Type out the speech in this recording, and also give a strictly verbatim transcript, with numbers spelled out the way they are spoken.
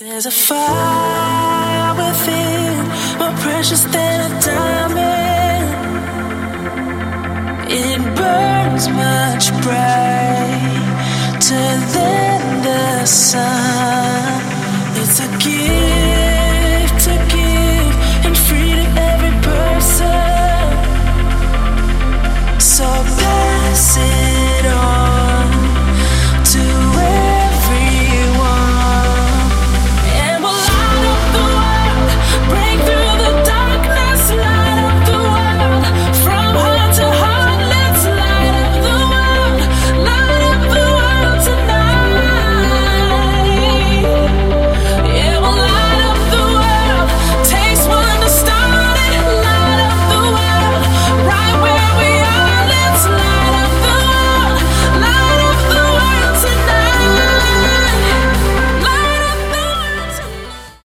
There's a fire within, more precious than a diamond. It burns much brighter than the sun. It's a gift